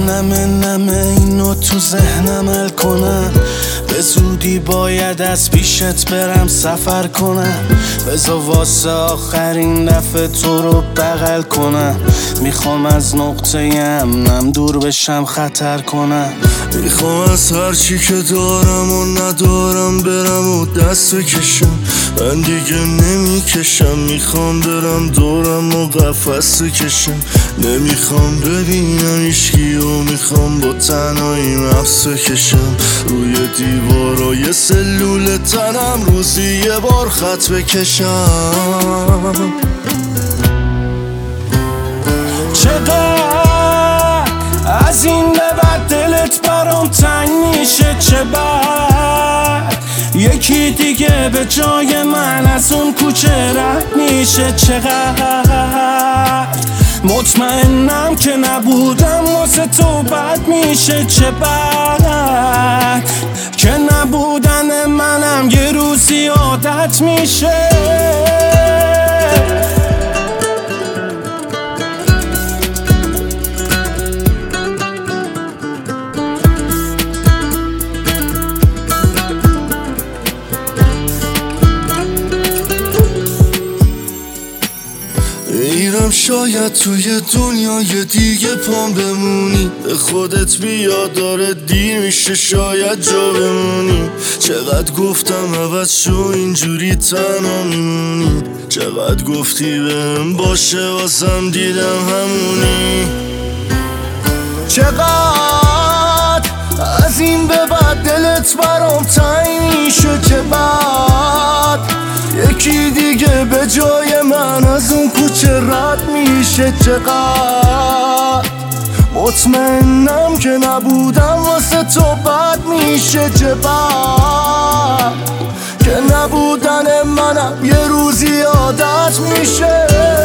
نمه اینو تو ذهنم حل کنم. به زودی باید از پیشت برم سفر کنم. بذار واسه آخرین دفعه تو رو بغل کنم. میخوام از نقطه امنم دور بشم خطر کنم. میخوام از هرچی که دارم و ندارم برم و دست بکشم. من دیگه نمیکشم، میخوام برم دورم و قفس کشم. نمیخوام ببینم هیچکی و میخوام با تنهایی مفس کشم. روی دیوارای سلول تنم روزی یه بار خط بکشم. چقدر از این به بعد دلت برام تنگ میشه، چه بد یکی دیگه به جای من از اون کوچه رد میشه. چقدر مطمئنم که نبودم واسه تو بد میشه، چه بد که نبودن منم یه روزی عادت میشه. میرم شاید توی دنیای دیگه پام بمونی. به خودت بیا داره دیر میشه شاید جا بمونی. چقدر گفتم عوض شو اینجوری تنها میمونی. چقدر گفتی بهم باشه واسم دیدم همونی. چقدر از این به بعد دلت برام تنگ میشه، چه بد یکی دیگه به جای من از اون کوچه رد میشه. چقدر مطمئنم که نبودم واسه تو بد میشه، چه بد که نبودن منم یه روزی عادت میشه.